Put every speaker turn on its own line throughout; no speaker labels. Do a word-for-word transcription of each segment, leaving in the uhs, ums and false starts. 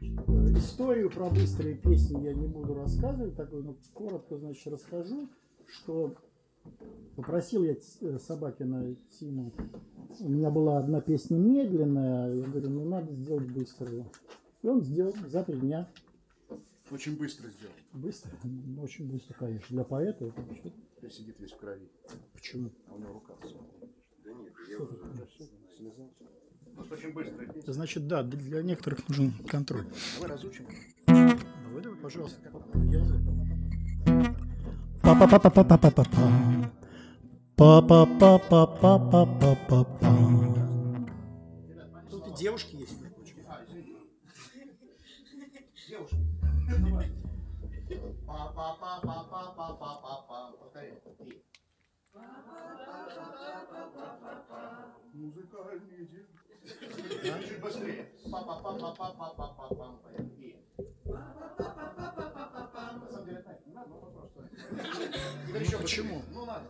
Историю про быстрые песни я не буду рассказывать, такой, но коротко, значит, расскажу, что попросил я Собакина Тиму. У меня была одна песня медленная, я говорю, ну надо сделать быструю. И он сделал за три дня.
Очень быстро сделал.
Быстро? Очень быстро, конечно. Для поэта это вообще.
Сидит весь в крови.
Почему?
А у него рука.
Да нет, я уже слезал.
Просто очень быстрая песня.
Значит, да, для некоторых нужен контроль.
Давай разучим.
Давай, давай, пожалуйста. Я не знаю. Па-па-па-па-па-па-па-па. Па-па-па-па-па-па-па-па. Тут и девушки есть.
Девушка. Па-па-па-па-па-па-па-па. Повторяй. Музыкальные девушки. Чуть быстрее. Па-па-па-па-па-па-па-па-па. На самом деле, так, не надо, но просто. Теперь еще почему? Ну ладно.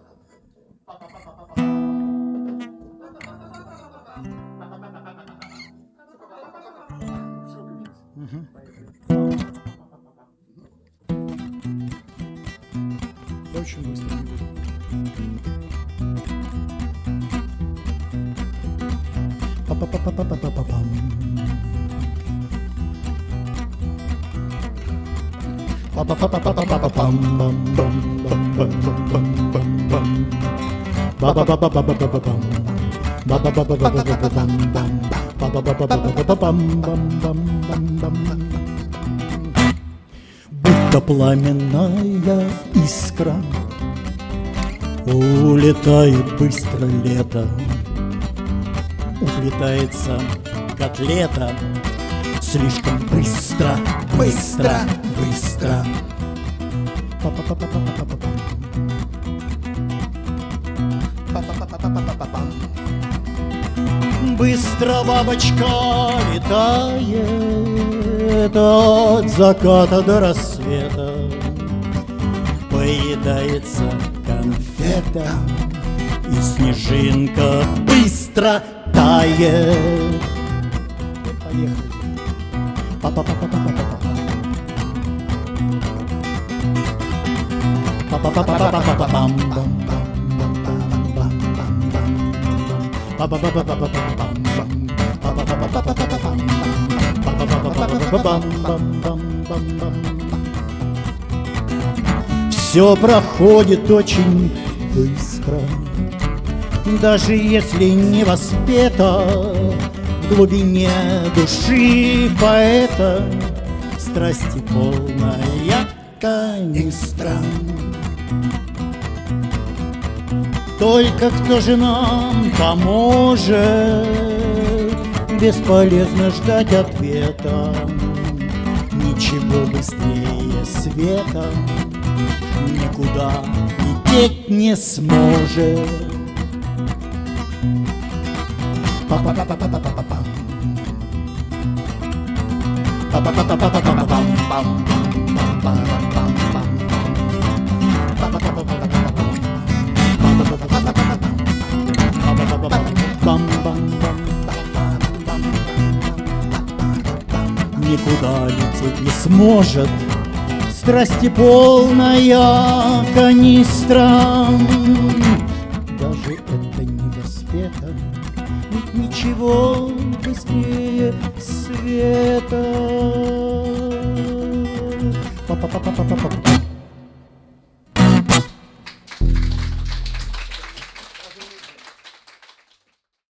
Очень быстро. Па-па-па-па-па-па-па-пам. Будто пламенная искра улетает быстро лето, уплетается котлета. Слишком быстро, быстро, быстро. Быстро бабочка летает от заката до рассвета, поедается конфета, и снежинка быстро тает. Поехали. Па-па-па-па-па-па-па. Все проходит очень быстро, даже если не воспето. В глубине души поэта страсти полная канистра. Только кто же нам поможет? Бесполезно ждать ответа. Ничего быстрее света никуда лететь не сможет. Па-па-па-па-па-па-па-пам. Па-па-па-па-па-па-пам-пам. Никуда лететь не сможет страсти полная канистра. Даже это не воспето, ведь ничего быстрее света. Па-па-па-па-па-па-па.